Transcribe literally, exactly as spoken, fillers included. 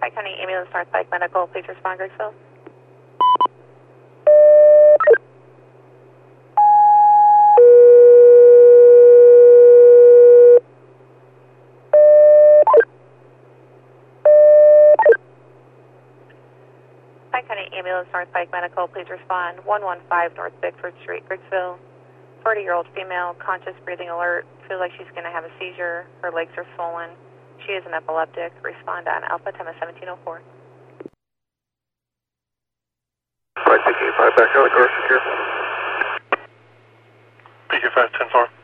Pike County Ambulance North Pike Medical, please respond, Griggsville. Pike County Ambulance North Pike Medical, please respond. one one five North Bickford Street, Griggsville. forty-year-old female, conscious, breathing alert, feels like she's going to have a seizure. Her legs are swollen. She is an epileptic. Respond on Alpha Tema seventeen oh four. five taking five back out, car secure. P Q five ten four.